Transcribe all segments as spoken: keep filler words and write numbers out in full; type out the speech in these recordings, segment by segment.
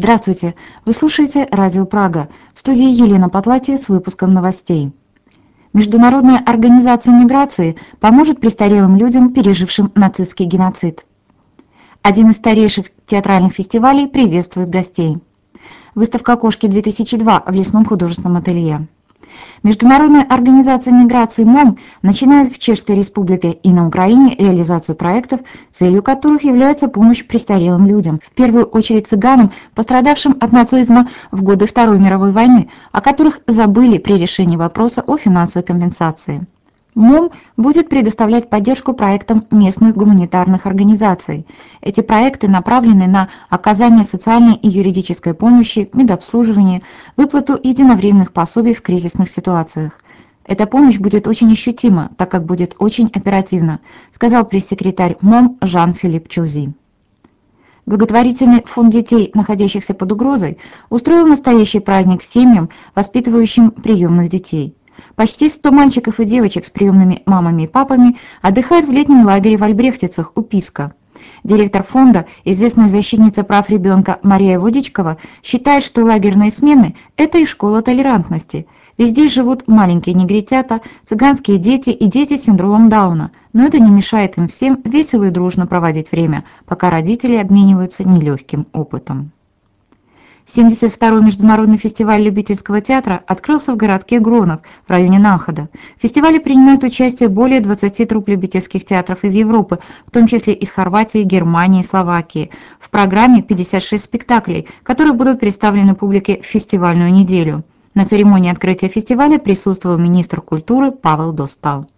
Здравствуйте! Вы слушаете Радио Прага. В студии Елена Потлатия с выпуском новостей. Международная организация миграции поможет престарелым людям, пережившим нацистский геноцид. Один из старейших театральных фестивалей приветствует гостей. Выставка «Кошки-две тысячи два» в Лесном художественном ателье. Международная организация миграции МОМ начинает в Чешской Республике и на Украине реализацию проектов, целью которых является помощь престарелым людям, в первую очередь цыганам, пострадавшим от нацизма в годы Второй мировой войны, о которых забыли при решении вопроса о финансовой компенсации. МОМ будет предоставлять поддержку проектам местных гуманитарных организаций. Эти проекты направлены на оказание социальной и юридической помощи, медобслуживание, выплату единовременных пособий в кризисных ситуациях. Эта помощь будет очень ощутима, так как будет очень оперативна, сказал пресс-секретарь МОМ Жан-Филипп Чузи. Благотворительный фонд детей, находящихся под угрозой, устроил настоящий праздник семьям, воспитывающим приемных детей. Почти сто мальчиков и девочек с приемными мамами и папами отдыхают в летнем лагере в Альбрехтицах у Писка. Директор фонда, известная защитница прав ребенка Мария Водичкова, считает, что лагерные смены – это и школа толерантности. Ведь здесь живут маленькие негритята, цыганские дети и дети с синдромом Дауна, но это не мешает им всем весело и дружно проводить время, пока родители обмениваются нелегким опытом. семьдесят второй международный фестиваль любительского театра открылся в городке Гронов в районе Находа. В фестивале принимают участие более двадцати труп любительских театров из Европы, в том числе из Хорватии, Германии и Словакии. В программе пятьдесят шесть спектаклей, которые будут представлены публике в фестивальную неделю. На церемонии открытия фестиваля присутствовал министр культуры Павел Достал.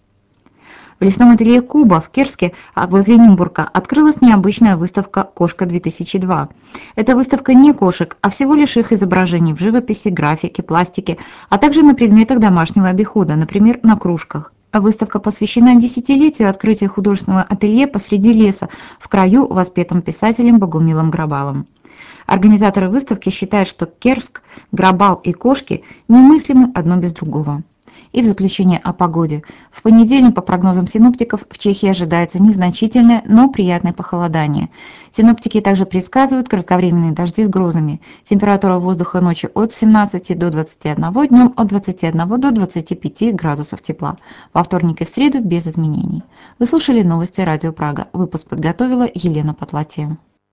В лесном ателье Куба в Керске возле Нимбурга открылась необычная выставка «Кошка-две тысячи два». Эта выставка не кошек, а всего лишь их изображений в живописи, графике, пластике, а также на предметах домашнего обихода, например, на кружках. Выставка посвящена десятилетию открытия художественного ателье посреди леса, в краю, воспетом писателем Богумилом Грабалом. Организаторы выставки считают, что Керск, Грабал и кошки немыслимы одно без другого. И в заключение о погоде. В понедельник, по прогнозам синоптиков, в Чехии ожидается незначительное, но приятное похолодание. Синоптики также предсказывают кратковременные дожди с грозами. Температура воздуха ночью от семнадцати до двадцати одного, днем от двадцати одного до двадцати пяти градусов тепла. Во вторник и в среду без изменений. Вы слушали новости Радио Прага. Выпуск подготовила Елена Потлатия.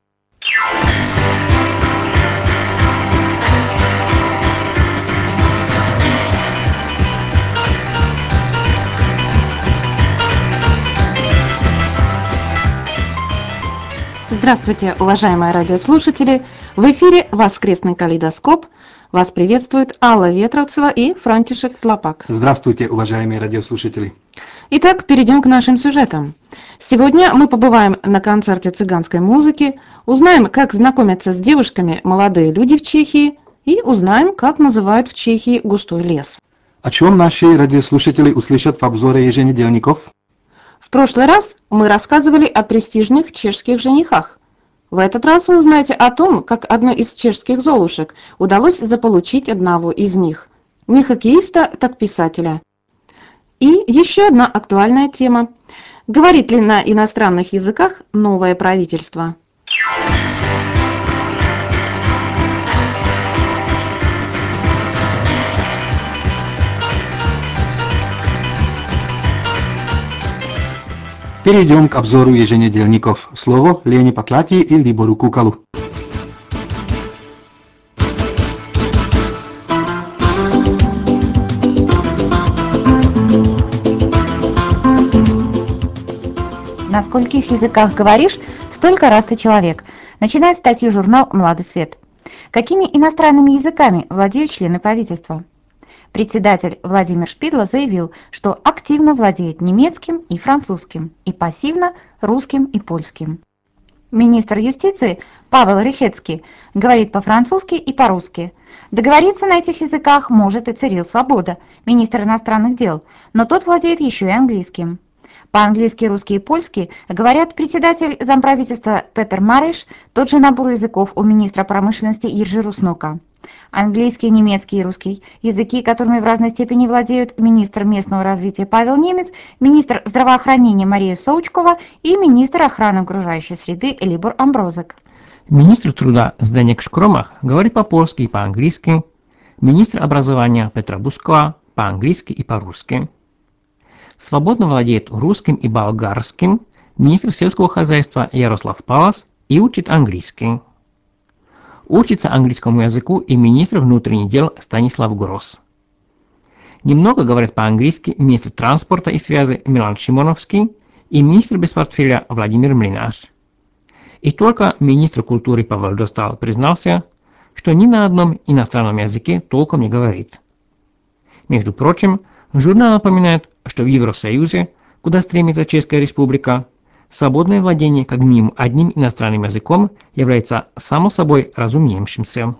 Здравствуйте, уважаемые радиослушатели! В эфире «Воскресный калейдоскоп». Вас приветствует Алла Ветровцева и Франтишек Тлапак. Здравствуйте, уважаемые радиослушатели! Итак, перейдем к нашим сюжетам. Сегодня мы побываем на концерте цыганской музыки, узнаем, как знакомятся с девушками молодые люди в Чехии и узнаем, как называют в Чехии густой лес. О чем наши радиослушатели услышат в обзоре еженедельников? В прошлый раз мы рассказывали о престижных чешских женихах. В этот раз вы узнаете о том, как одной из чешских золушек удалось заполучить одного из них. Не хоккеиста, так писателя. И еще одна актуальная тема. Говорит ли на иностранных языках новое правительство? Перейдем к обзору еженедельников. Слово Лене Потлатии и Либору Кукалу. На скольких языках говоришь, столько раз ты человек. Начинает статью журнал «Младый свет». Какими иностранными языками владеют члены правительства? Председатель Владимир Шпидла заявил, что активно владеет немецким и французским, и пассивно русским и польским. Министр юстиции Павел Рихецкий говорит по-французски и по-русски. Договориться на этих языках может и Цирил Свобода, министр иностранных дел, но тот владеет еще и английским. По-английски, русский и польский говорят председатель замправительства Петер Мариш, тот же набор языков у министра промышленности Ержи Руснока. Английский, немецкий и русский языки, которыми в разной степени владеют министр местного развития Павел Немец, министр здравоохранения Мария Соучкова и министр охраны окружающей среды Либор Амброзек. Министр труда Зdeněk Škromach говорит по-польски и по-английски, министр образования Петра Бускова по-английски и по-русски. Свободно владеет русским и болгарским министр сельского хозяйства Ярослав Палас и учит английский. Учится английскому языку и министр внутренних дел Станислав Гросс. Немного говорят по-английски министр транспорта и связи Милан Шимоновский и министр без портфеля Владимир Млинаш. И только министр культуры Павел Достал признался, что ни на одном иностранном языке толком не говорит. Между прочим, журнал напоминает, что в Евросоюзе, куда стремится Чешская Республика, свободное владение как минимум одним иностранным языком является само собой разумеющимся.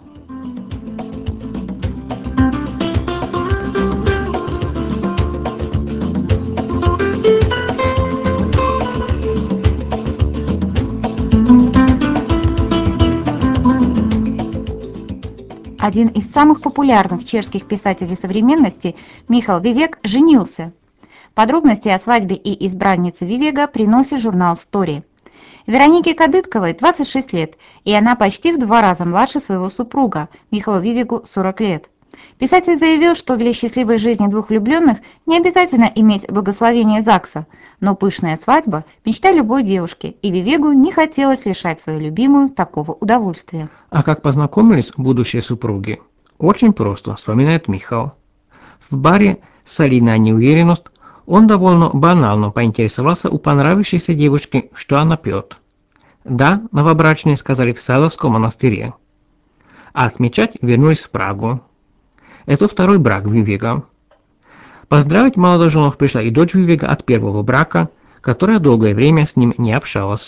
Один из самых популярных чешских писателей современности, Михал Вивек, женился. Подробности о свадьбе и избраннице Вивега приносит журнал «Стори». Веронике Кадытковой двадцать шесть лет, и она почти в два раза младше своего супруга, Михалу Вивегу сорок лет. Писатель заявил, что для счастливой жизни двух влюбленных не обязательно иметь благословение ЗАГСа, но пышная свадьба – мечта любой девушки, и Вивегу не хотелось лишать свою любимую такого удовольствия. А как познакомились будущие супруги? Очень просто, вспоминает Михал. В баре «Солидная неуверенность» он довольно банально поинтересовался у понравившейся девушки, что она пьет. Да, новобрачные сказали в Садовском монастыре. А отмечать вернулись в Прагу. Это второй брак Вивега. Поздравить молодоженов пришла и дочь Вивега от первого брака, которая долгое время с ним не общалась.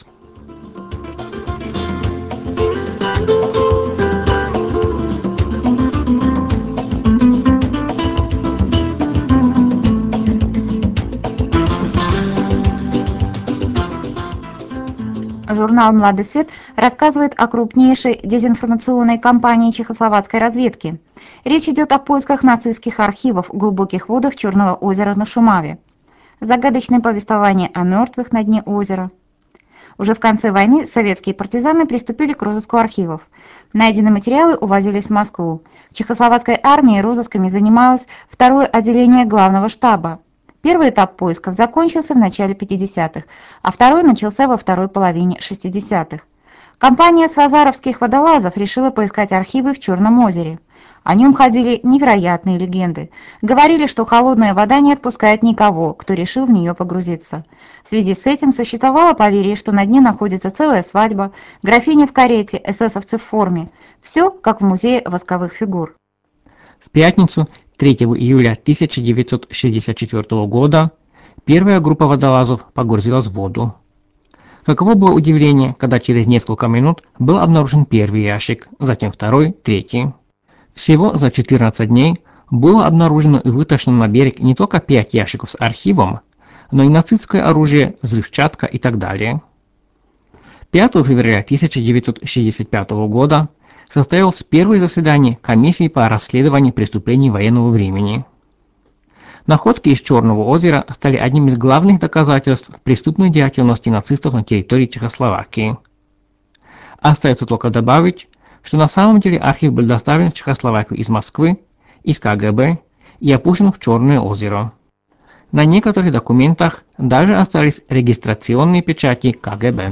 Журнал «Младый свет» рассказывает о крупнейшей дезинформационной кампании чехословацкой разведки. Речь идет о поисках нацистских архивов в глубоких водах Черного озера на Шумаве. Загадочное повествование о мертвых на дне озера. Уже в конце войны советские партизаны приступили к розыску архивов. Найденные материалы увозились в Москву. В чехословацкой армии розысками занималось второе отделение главного штаба. Первый этап поисков закончился в начале пятидесятых, а второй начался во второй половине шестидесятых. Компания свазаровских водолазов решила поискать архивы в Черном озере. О нем ходили невероятные легенды. Говорили, что холодная вода не отпускает никого, кто решил в нее погрузиться. В связи с этим существовало поверье, что на дне находится целая свадьба, графиня в карете, эсэсовцы в форме. Все, как в музее восковых фигур. В пятницу, третьего июля тысяча девятьсот шестьдесят четвёртого года, первая группа водолазов погрузилась в воду. Каково было удивление, когда через несколько минут был обнаружен первый ящик, затем второй, третий. Всего за четырнадцать дней было обнаружено и вытащено на берег не только пять ящиков с архивом, но и нацистское оружие, взрывчатка и так далее. пятого февраля тысяча девятьсот шестьдесят пятого года состоялось первое заседание комиссии по расследованию преступлений военного времени. Находки из Черного озера стали одним из главных доказательств преступной деятельности нацистов на территории Чехословакии. Остается только добавить, что на самом деле архив был доставлен в Чехословакию из Москвы, из ка гэ бэ и опущен в Черное озеро. На некоторых документах даже остались регистрационные печати ка гэ бэ.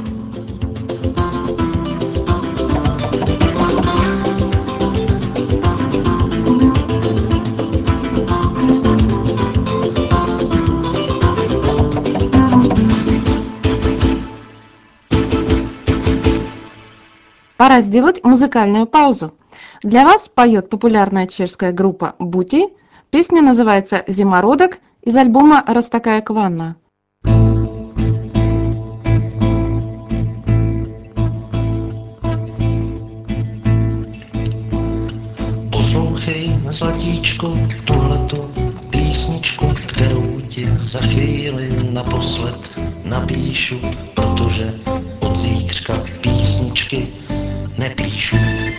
Пора сделать музыкальную паузу. Для вас поет популярная чешская группа Бути. Песня называется «Зимородок» из альбома «Раз такая кванна». Poslouchej, zlatíčko, tuhletu písničku, kterou ti za chvíli naposled napíšu, protože od zítřka písničky nepíšu.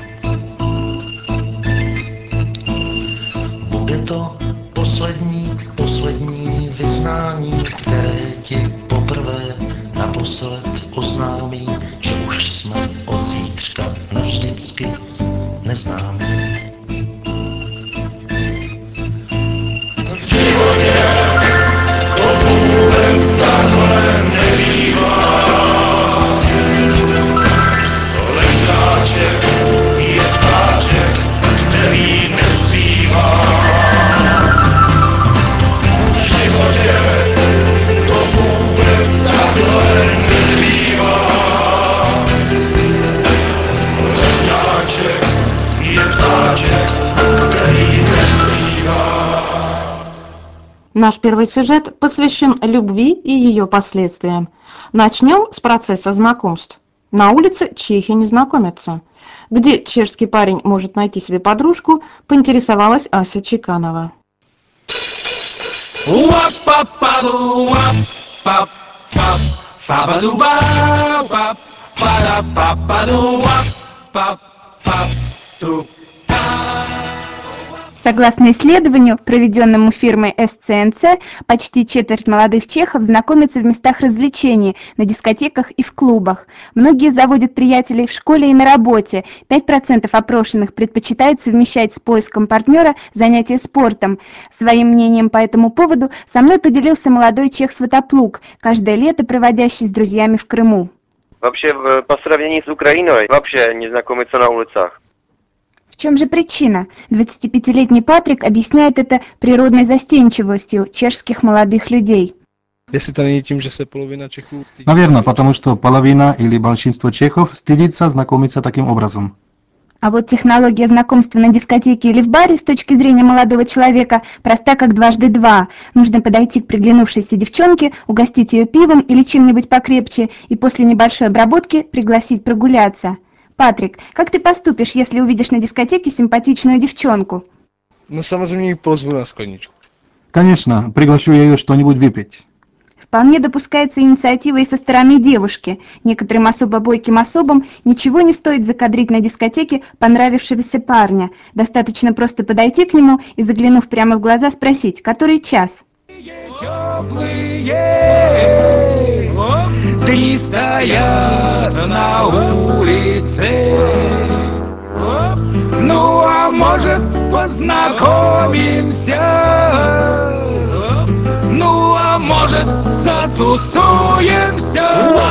Bude to poslední, poslední vyznání, které ti poprvé naposled oznámí, že už jsme od zítřka Наш первый сюжет посвящен любви и ее последствиям. Начнем с процесса знакомств. На улице чехи не знакомятся. Где чешский парень может найти себе подружку, поинтересовалась Ася Чеканова. Согласно исследованию, проведенному фирмой эс цэ эн цэ, почти четверть молодых чехов знакомятся в местах развлечений, на дискотеках и в клубах. Многие заводят приятелей в школе и на работе. пять процентов опрошенных предпочитают совмещать с поиском партнера занятия спортом. Своим мнением по этому поводу со мной поделился молодой чех Сватоплук, каждое лето проводящий с друзьями в Крыму. Вообще, по сравнению с Украиной, вообще не знакомиться на улицах. В чем же причина? двадцатипятилетний Патрик объясняет это природной застенчивостью чешских молодых людей. Наверное, потому что половина или большинство чехов стыдится знакомиться таким образом. А вот технология знакомства на дискотеке или в баре с точки зрения молодого человека проста как дважды два. Нужно подойти к приглянувшейся девчонке, угостить ее пивом или чем-нибудь покрепче и после небольшой обработки пригласить прогуляться. Патрик, как ты поступишь, если увидишь на дискотеке симпатичную девчонку? Ну, samozřejmě pozvu na skleničku. Конечно, приглашу ее что-нибудь выпить. Вполне допускается инициатива и со стороны девушки. Некоторым особо бойким особам ничего не стоит закадрить на дискотеке понравившегося парня. Достаточно просто подойти к нему и, заглянув прямо в глаза, спросить, который час. Дни стоят на улице. Ну, а может, познакомимся? Ну, а может, затусуемся?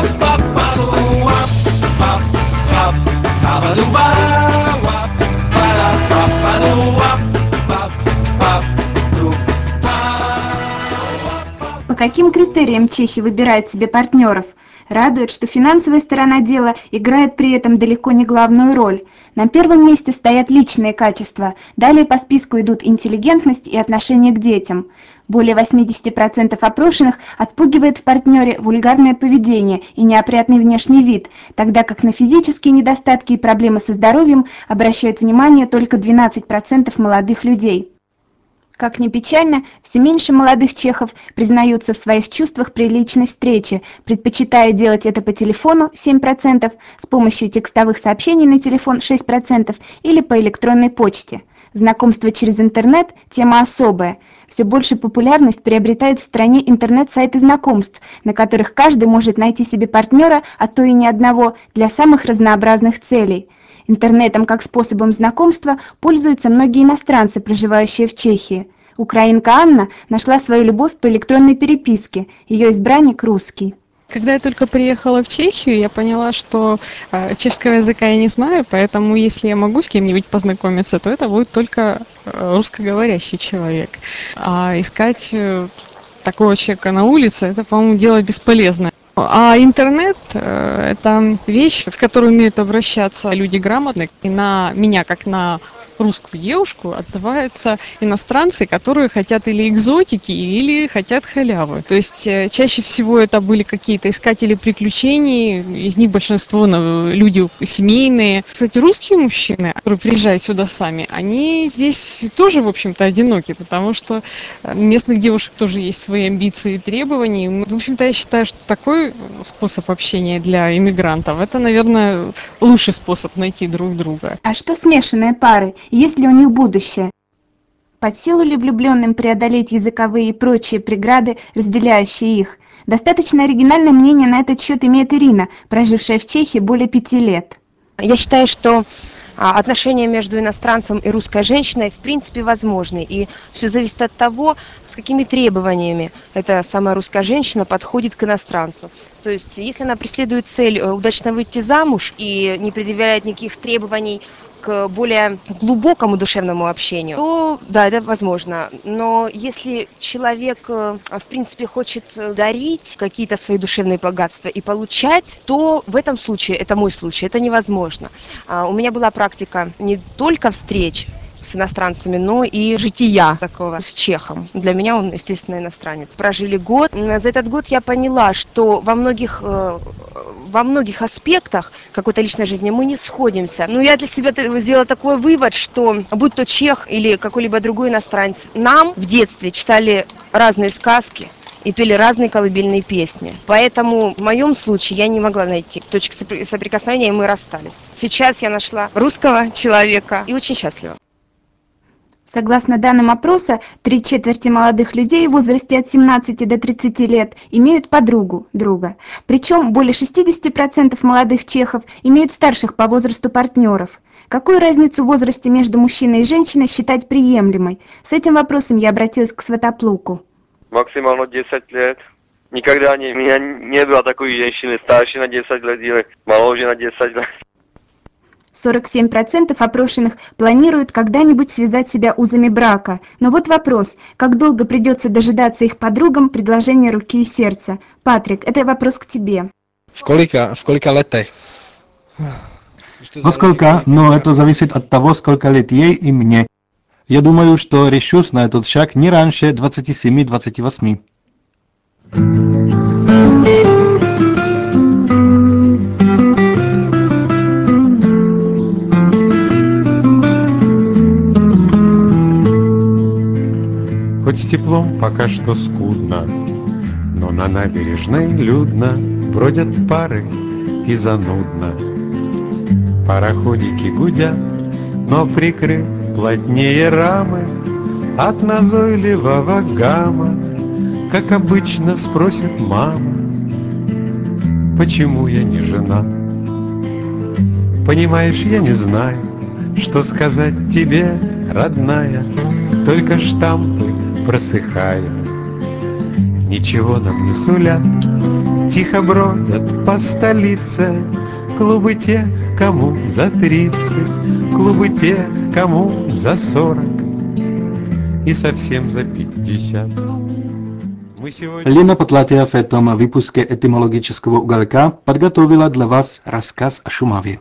По каким критериям чехи выбирают себе партнеров? Радует, что финансовая сторона дела играет при этом далеко не главную роль. На первом месте стоят личные качества, далее по списку идут интеллигентность и отношение к детям. Более восемьдесят процентов опрошенных отпугивает в партнере вульгарное поведение и неопрятный внешний вид, тогда как на физические недостатки и проблемы со здоровьем обращают внимание только двенадцать процентов молодых людей. Как ни печально, все меньше молодых чехов признаются в своих чувствах при личной встрече, предпочитая делать это по телефону семь процентов, с помощью текстовых сообщений на телефон шесть процентов или по электронной почте. Знакомство через интернет – тема особая. Все больше популярность приобретает в стране интернет-сайты знакомств, на которых каждый может найти себе партнера, а то и не одного, для самых разнообразных целей. Интернетом как способом знакомства пользуются многие иностранцы, проживающие в Чехии. Украинка Анна нашла свою любовь по электронной переписке, ее избранник русский. Когда я только приехала в Чехию, я поняла, что э, чешского языка я не знаю, поэтому если я могу с кем-нибудь познакомиться, то это будет только э, русскоговорящий человек. А искать э, такого человека на улице, это, по-моему, дело бесполезное. А интернет э, – это вещь, с которой умеют обращаться люди грамотные. И на меня, как на русскую девушку, отзываются иностранцы, которые хотят или экзотики, или хотят халявы. То есть э, чаще всего это были какие-то искатели приключений, из них большинство ну, люди семейные. Кстати, русские мужчины, которые приезжают сюда сами, они здесь тоже, в общем-то, одиноки, потому что у местных девушек тоже есть свои амбиции и требования. В общем-то, я считаю, что такой способ общения для иммигрантов, это, наверное, лучший способ найти друг друга. А что смешанные пары? Есть ли у них будущее? Под силу ли влюбленным преодолеть языковые и прочие преграды, разделяющие их? Достаточно оригинальное мнение на этот счет имеет Ирина, прожившая в Чехии более пяти лет. Я считаю, что отношения между иностранцем и русской женщиной в принципе возможны. И все зависит от того, с какими требованиями эта самая русская женщина подходит к иностранцу. То есть, если она преследует цель удачно выйти замуж и не предъявляет никаких требований к более глубокому душевному общению, то да, это возможно. Но если человек, в принципе, хочет дарить какие-то свои душевные богатства и получать, то в этом случае, это мой случай, это невозможно. У меня была практика не только встреч, с иностранцами, но и жития такого с чехом. Для меня он, естественно, иностранец. Прожили год. За этот год я поняла, что во многих, во многих аспектах какой-то личной жизни мы не сходимся. Но я для себя сделала такой вывод, что будь то чех или какой-либо другой иностранец, нам в детстве читали разные сказки и пели разные колыбельные песни. Поэтому в моем случае я не могла найти точки соприкосновения, и мы расстались. Сейчас я нашла русского человека и очень счастлива. Согласно данным опроса, три четверти молодых людей в возрасте от семнадцати до тридцати лет имеют подругу, друга. Причем более шестидесяти процентов молодых чехов имеют старших по возрасту партнеров. Какую разницу в возрасте между мужчиной и женщиной считать приемлемой? С этим вопросом я обратилась к Сватоплуку. Максимально десять лет. Никогда не, у меня не было такой женщины старше на десять лет или моложе на десять лет. сорок семь процентов опрошенных планируют когда-нибудь связать себя узами брака. Но вот вопрос, как долго придется дожидаться их подругам предложения руки и сердца? Патрик, это вопрос к тебе. В колика, в колика летах? Во сколько? Но это зависит от того, сколько лет ей и мне. Я думаю, что решусь на этот шаг не раньше двадцати семи — двадцати восьми. Хоть с теплом пока что скудно, но на набережной людно, бродят пары и занудно. Пароходики гудят, но прикрыв плотнее рамы, от назойливого гамма, как обычно спросит мама, почему я не жена. Понимаешь, я не знаю, что сказать тебе, родная, только штампы просыхая, ничего нам не сулят, тихо бродят по столице клубы тех, кому за тридцать, клубы тех, кому за сорок и совсем за пятьдесят. Мы сегодня... Лена Потлатия в этом выпуске этимологического уголка подготовила для вас рассказ о Шумаве.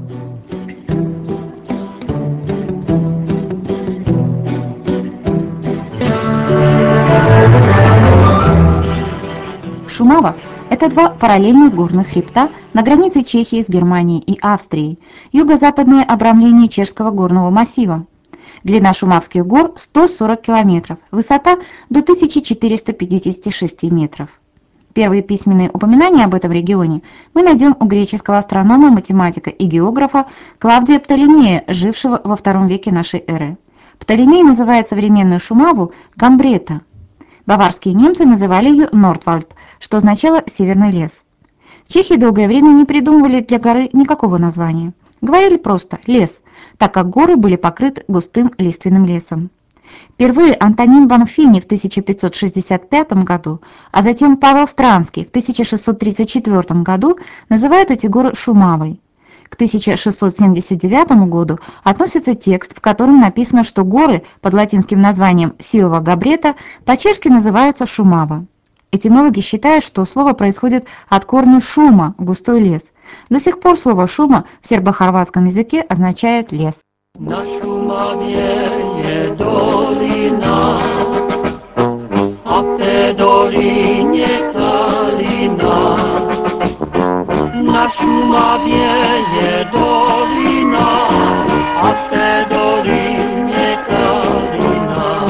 Шумава – это два параллельных горных хребта на границе Чехии с Германией и Австрией, юго-западное обрамление Чешского горного массива. Длина Шумавских гор – сто сорок километров, высота – до тысячи четырёхсот пятидесяти шести метров. Первые письменные упоминания об этом регионе мы найдем у греческого астронома, математика и географа Клавдия Птолемея, жившего во втором веке нашей эры. Птолемей называет современную Шумаву Камбрета. Баварские немцы называли ее Нордвальд, что означало «северный лес». Чехи долгое время не придумывали для горы никакого названия. Говорили просто «лес», так как горы были покрыты густым лиственным лесом. Впервые Антонин Банфини в тысяча пятьсот шестьдесят пятом году, а затем Павел Странский в тысяча шестьсот тридцать четвёртом году называют эти горы Шумавой. К тысяча шестьсот семьдесят девятому году относится текст, в котором написано, что горы под латинским названием Силва Габрета по-чешски называются Шумава. Этимологи считают, что слово происходит от корня шума – густой лес. До сих пор слово шума в сербо-хорватском языке означает лес. На Šumavě je dolina a v té dolině kalina. Na Šumavě je dolina a v té dolině kalina.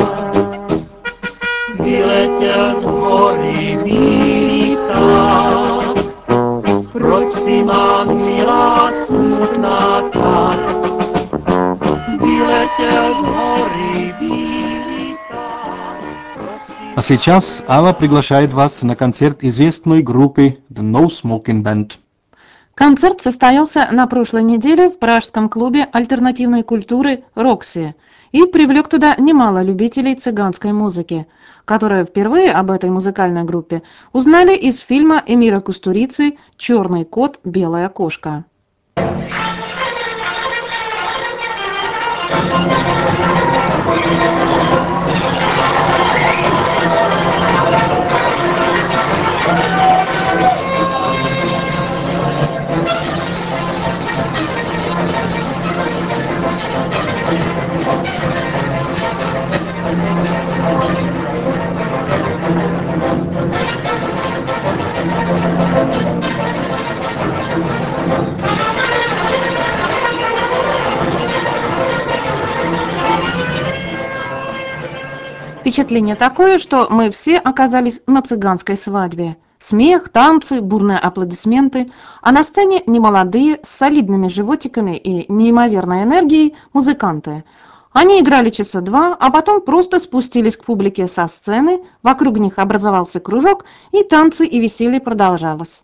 Vyletěl z hory bílý pták, proč si mám milá smutná tak? А сейчас Алла приглашает вас на концерт известной группы The No Smoking Band. Концерт состоялся на прошлой неделе в пражском клубе альтернативной культуры «Рокси» и привлек туда немало любителей цыганской музыки, которые впервые об этой музыкальной группе узнали из фильма Эмира Кустурицы «Черный кот, белая кошка». Впечатление такое, что мы все оказались на цыганской свадьбе. Смех, танцы, бурные аплодисменты, а на сцене немолодые, с солидными животиками и неимоверной энергией музыканты. Они играли часа два, а потом просто спустились к публике со сцены, вокруг них образовался кружок, и танцы и веселье продолжалось.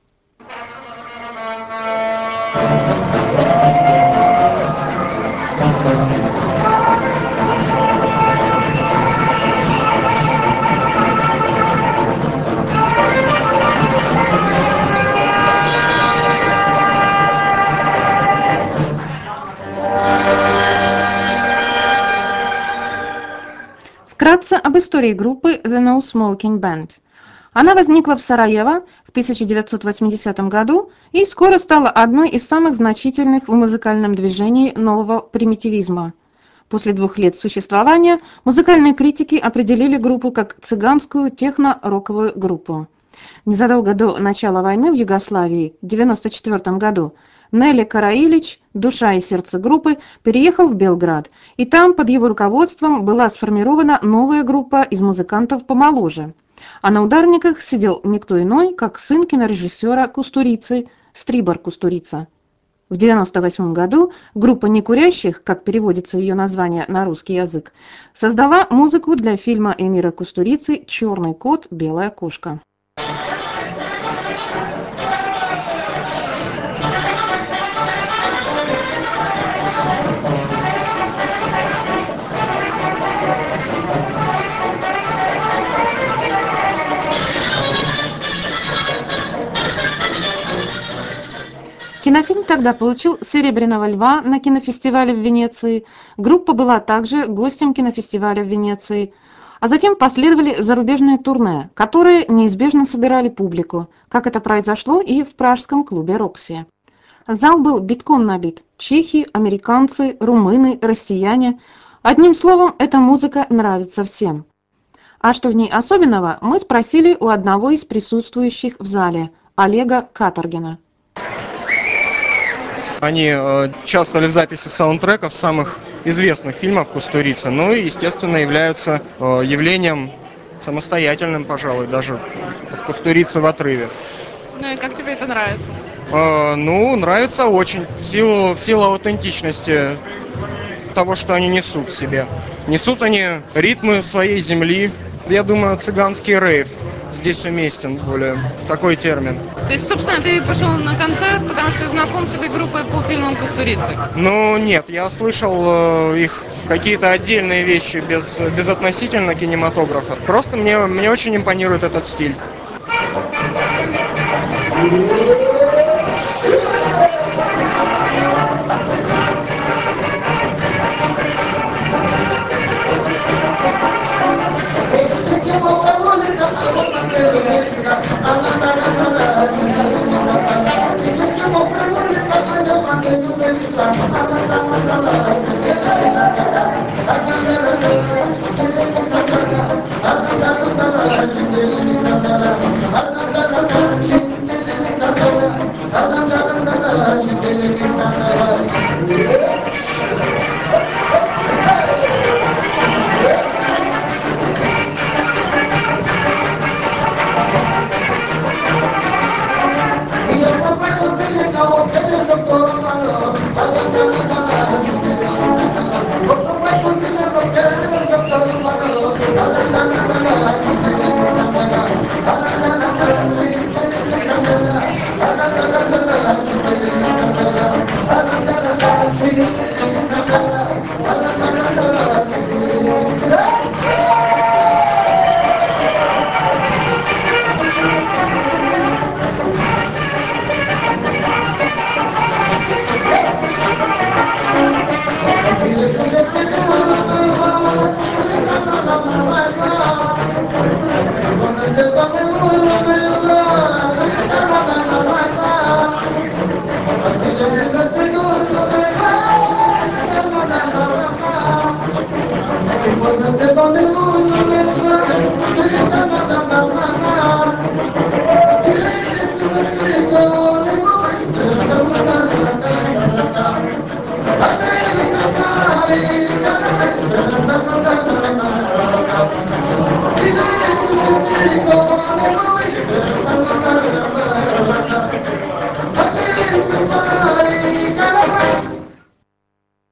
Вкратце об истории группы The No Smoking Band. Она возникла в Сараево в тысяча девятьсот восьмидесятом году и скоро стала одной из самых значительных в музыкальном движении нового примитивизма. После двух лет существования музыкальные критики определили группу как цыганскую техно-роковую группу. Незадолго до начала войны в Югославии в девяносто четвёртом году Нелли Караилич, душа и сердце группы, переехал в Белград, и там под его руководством была сформирована новая группа из музыкантов помоложе. А на ударниках сидел никто иной, как сын кинорежиссера Кустурицы, Стрибор Кустурица. В девяносто восьмом году группа некурящих, как переводится ее название на русский язык, создала музыку для фильма Эмира Кустурицы «Черный кот, белая кошка». Кинофильм тогда получил «Серебряного льва» на кинофестивале в Венеции. Группа была также гостем кинофестиваля в Венеции. А затем последовали зарубежные турне, которые неизбежно собирали публику, как это произошло и в пражском клубе «Рокси». Зал был битком набит. Чехи, американцы, румыны, россияне. Одним словом, эта музыка нравится всем. А что в ней особенного, мы спросили у одного из присутствующих в зале, Олега Каторгина. Они э, участвовали в записи саундтреков самых известных фильмов Кустурицы, ну и, естественно, являются э, явлением самостоятельным, пожалуй, даже от Кустурицы в отрыве. Ну и как тебе это нравится? Э, ну, нравится очень, в силу, в силу аутентичности того, что они несут в себе. Несут они ритмы своей земли. Я думаю, цыганский рейв здесь уместен более такой термин. То есть, собственно, ты пошел на концерт, потому что знаком с этой группой по фильмам Кустурицы? Ну, нет, я слышал э, их какие-то отдельные вещи без, безотносительно кинематографа. Просто мне, мне очень импонирует этот стиль.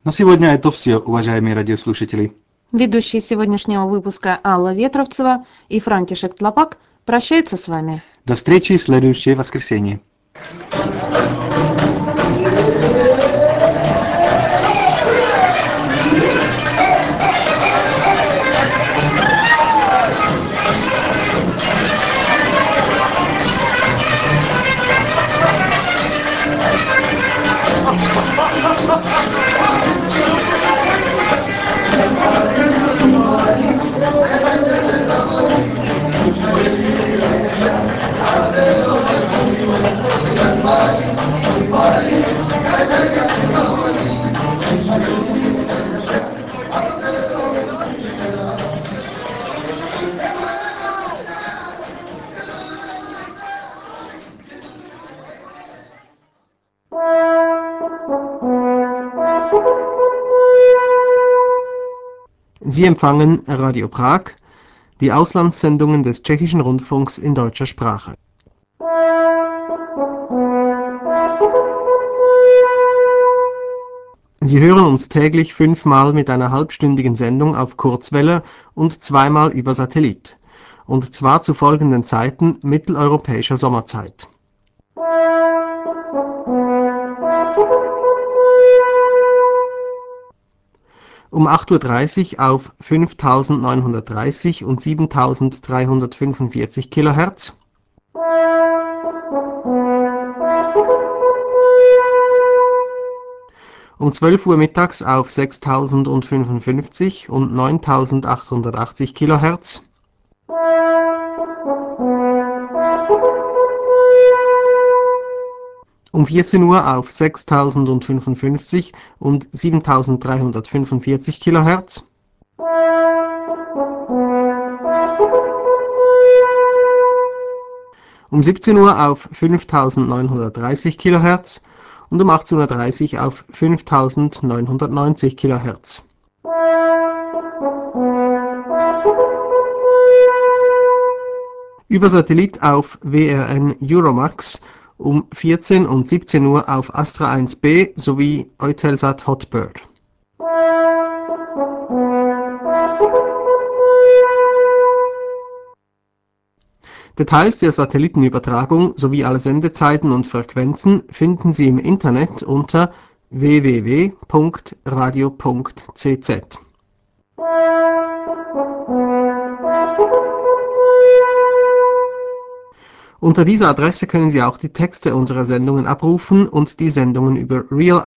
На сегодня это все, уважаемые радиослушатели. Ведущие сегодняшнего выпуска Алла Ветровцева и Франтишек Тлапак прощаются с вами. До встречи в следующее воскресенье. Sie empfangen Radio Prag, die Auslandssendungen des Tschechischen Rundfunks in deutscher Sprache. Sie hören uns täglich fünfmal mit einer halbstündigen Sendung auf Kurzwelle und zweimal über Satellit, und zwar zu folgenden Zeiten mitteleuropäischer Sommerzeit. Um acht Uhr dreißig auf fünftausendneunhundertdreißig und siebentausenddreihundertfünfundvierzig Kilohertz. Um zwölf Uhr mittags auf sechstausendfünfundfünfzig und neuntausendachthundertachtzig Kilohertz. Um vierzehn Uhr auf sechstausendfünfundfünfzig und siebentausenddreihundertfünfundvierzig Kilohertz. Um siebzehn Uhr auf fünftausendneunhundertdreißig Kilohertz und um achtzehn Uhr dreißig auf fünftausendneunhundertneunzig Kilohertz. Über Satellit auf W R N Euromax um vierzehn und siebzehn Uhr auf Astra eins B sowie Eutelsat Hotbird. Details der Satellitenübertragung sowie alle Sendezeiten und Frequenzen finden Sie im Internet unter w w w punkt radio punkt c z. Unter dieser Adresse können Sie auch die Texte unserer Sendungen abrufen und die Sendungen über Real